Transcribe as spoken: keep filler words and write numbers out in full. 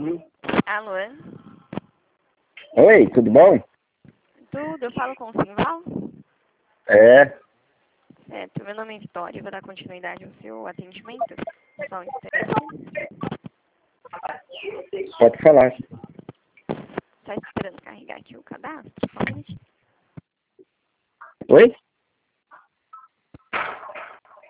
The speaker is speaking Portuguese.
Alô? Oi, tudo bom? Tudo, eu falo com o Simval? É, Certo, meu nome é Vitória, vou dar continuidade ao seu atendimento. Só um instante. pode falar. Só esperando carregar aqui o cadastro, só um minutinho. Oi?